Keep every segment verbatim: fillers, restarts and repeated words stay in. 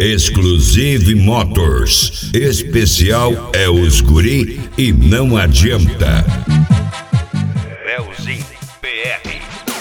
Exclusive Motors. Especial é os guri e não adianta. Leozinho P R.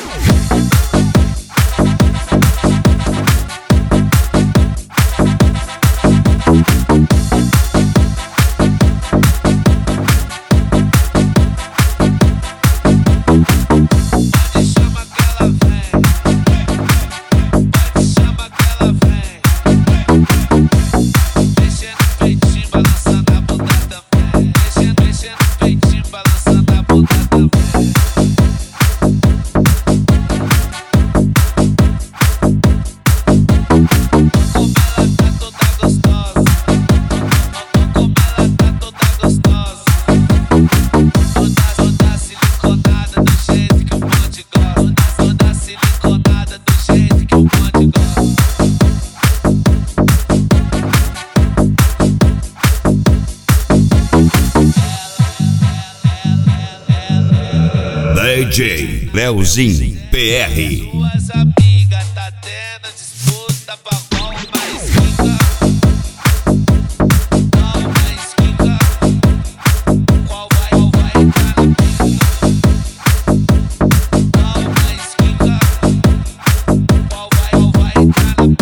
D J Leozinho P R. Suas amigas tá tendo disputa pra qual mais quica. Qual mais quica. Qual vai, qual vai entrar na pica. Qual mais quica. Qual vai, qual vai entrar na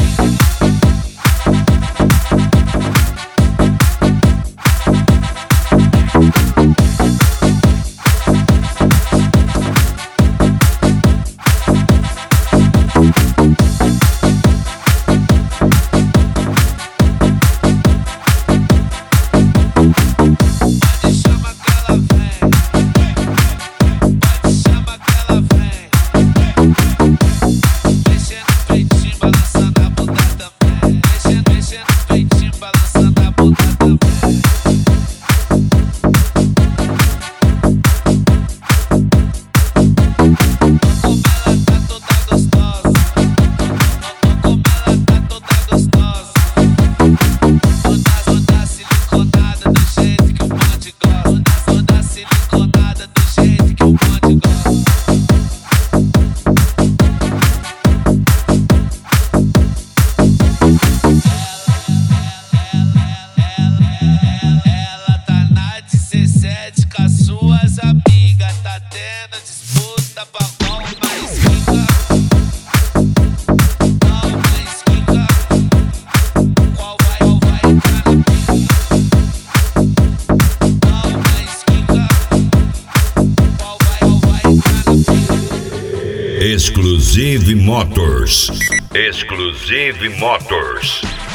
Exclusive Motors. Exclusive Motors.